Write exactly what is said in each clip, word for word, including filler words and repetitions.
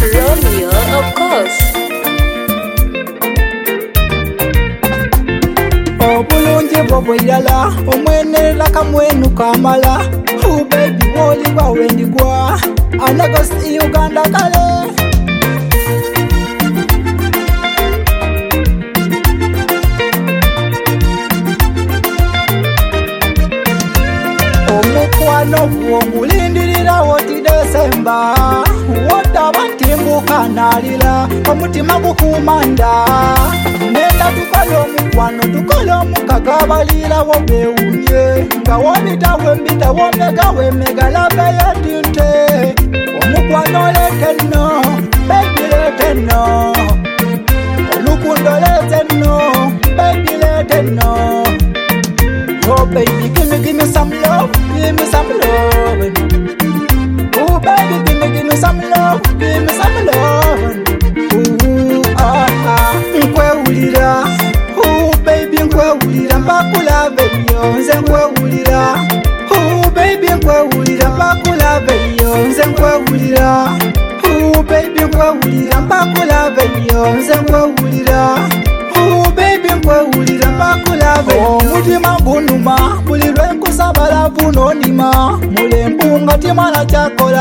Romeo, of course. Obulungi bwo ilala omwenerera kamwenu kamala. Oh baby woli wawe ndigwa Anagos Uganda kale. Omukwano gwo ngulindirira woti Desemba. Wotaba timbuka nalira omutima gukumanda. Nenda tukole omukwano tukole omukagabalira wobewunye. Nga wobita wembita womega wemega labe yetinte. Omukwano lete no, baby lete no. Olukundo lete no, baby lete no. Oh baby, give me, give me some love, give me some love. Oh baby, give me, give me some love, give me some love. Ooh, ah, ah, nkwe ulira. Oh baby, nkwe ulira, mpakula veyo, nze nkwe ulira. Oh baby, nkwe ulira, mpakula veyo, nze nkwe ulira. Oh baby, nkwe ulira, mpakula veyo, nze nkwe ulira. Oh baby, nkwe ulira, mpakula veyo. Omutima gunuma, buli lwenkusabala bunonima. Mulempunga timala chakola.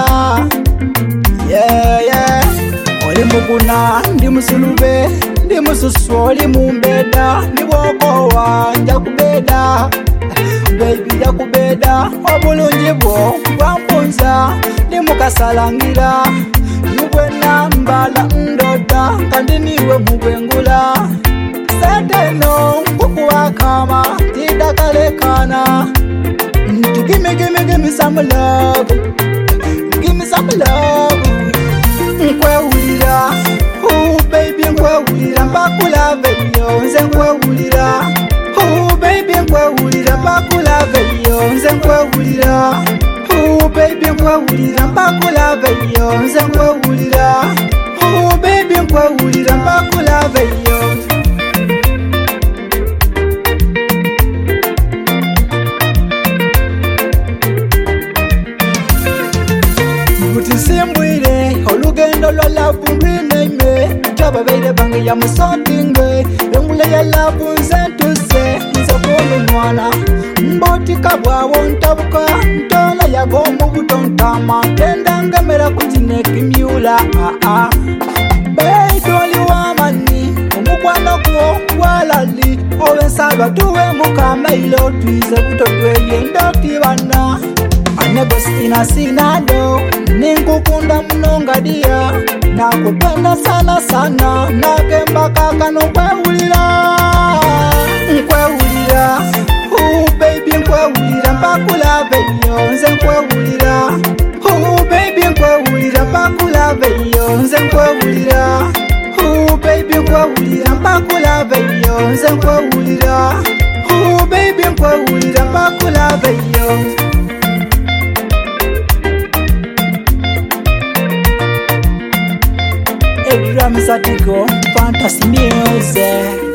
Yeah, yeah. Oli muguna, ndi musulube, ndi mususu oli mumbeda. Ni wokowa, nja kubeda. Baby nja kubeda. Obulungi bwo bwampunza, ndi mukasalangira. Nubwe nambala ndoda, kandi niwe mubwengula. Seteno kukuwa kama tidakalekana. Gimme, gimme, gimme some love. Gimme some love. Nkwe ulira. Oh baby nkwe ulira, mpakula veyo, nze nkwe ulira. Oh baby nkwe ulira, mpakula veyo, nze nkwe ulira. Oh baby nkwe ulira, mpakula veyo, nze nkwe ulira. Oh baby nkwe ulira, mpakula veyo. Simbwire olugendo lwa lavu lwineme. Twababeire bange ya musontinge. Engule ya lavu nze ntuse, nze kuno mwana. Mbotika bwawo ntabuka, ntola yago mubuto ntama. Tenda ngamera kutine kimyula. Ah ah. Beito oli wamani, omukwano gwo gwalali. Owensaba tuwe mukamailo, twize buto tweye ndotibana. Anagos inasinado, ninkukunda mnonga dia. Nakupenda sana sana, nakemba kaka nkwe ulira. Nkwe ulira, oh baby nkwe ulira, mpakula veyo, nze nkwe ulira. Oh baby nkwe ulira, mpakula veyo, nze nkwe ulira. Oh baby nkwe ulira, mpakula veyo, nze nkwe ulira. Oh baby nkwe ulira, mpakula veyo. Drums Atiko, fantasy music.